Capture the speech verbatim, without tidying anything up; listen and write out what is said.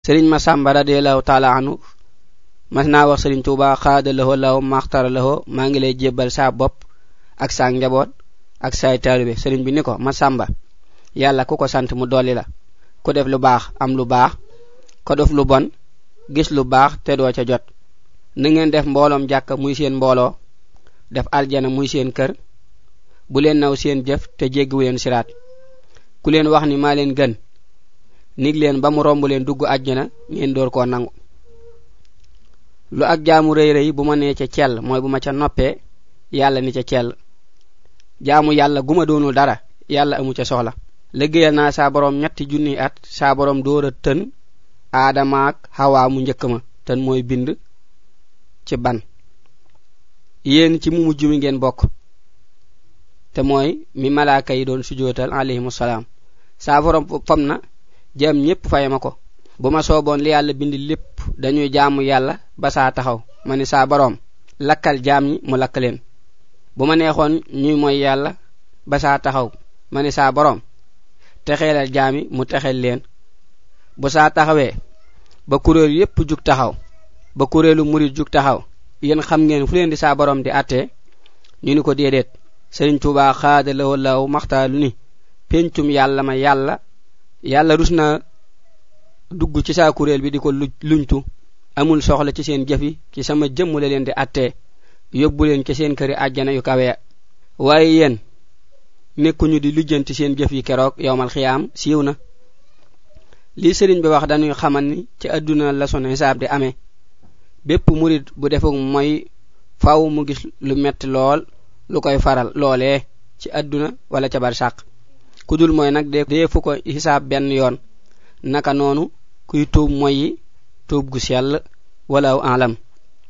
Serigne Massamba radiyallahu ta'ala anhu mas naa wax Serigne Touba xaadalahu law maxtara lahu maa ngi lay jébbal sa bopp ak sa njaboot ak say taalibe. Serigne bi ni ko Massamba yàlla ku ko sant mu dolli la, ku def lu baax am lu baax, ko def lu bon gis lu baax te doo ca jot. Na ngeen def mbooloom jàkk muy seen mbooloo, def aljana muy seen kër, bu leen naw seen jëf te jéggiwu leen siraat. ku leen wax ni maa leen gën nig leen ba mu romb leen dugg àjjana ngeen door koo nangu. lu ak jaamu rëy rëy bu ma nee ca cell mooy bu ma ca noppee yàlla ni ca cell. jaamu yàlla guma doonul dara yàlla amu ca soxla. liggéeyal naa saa borom ñetti junni at saa borom door a tën aadama ak Hawa mu njëkk ma, tën mooy bind ci ban. yéen ci mu mujj mi ngeen bokk te mooy mi malaaka yi doon sujootal alayhimu salaam. saa borom fam na jëm ñépp fayama ko. bu ma sooboon li yàlla bind lépp dañuy jaamu yàlla ba saa taxaw ma ni saa borom lakkal jaam ñi mu lakk leen. bu ma neexoon ñuy mooy yàlla ba saa taxaw ma ni saa borom texeelal jaam yi mu texeel leen. bu saa taxawee ba kuréel yépp jug taxaw, ba kuréelu murid jug taxaw, yéen xam ngeen fu leen di saa borom di àttee? ñu ni ko déedéet. Serigne Touba xaadalahu law maxtaalu ni pencum yàlla ma yàlla yàlla rus na dugg ci saa kuréel bi di ko luñtu, amul soxla ci seen jëf yi, ci sama jëmm la leen di àttee, yóbbu leen ci seen këri àjjana yu kawe. waaye yéen nekkuñu di lujjanti seen jëf yi keroog yowmal xiyaam siiw na. li Serigne bi wax dañuy xamal ni ci àdduna la son hisaab di amee. bépp murid bu defuk mooy faaw mu gis lu metti lool lu koy faral loolee ci àdduna wala ca barsàq. ku dul mooy nag dee fu ko hisaab benn yoon. naka noonu kuy tuub mooy yi tuub gu sell wala aw alam.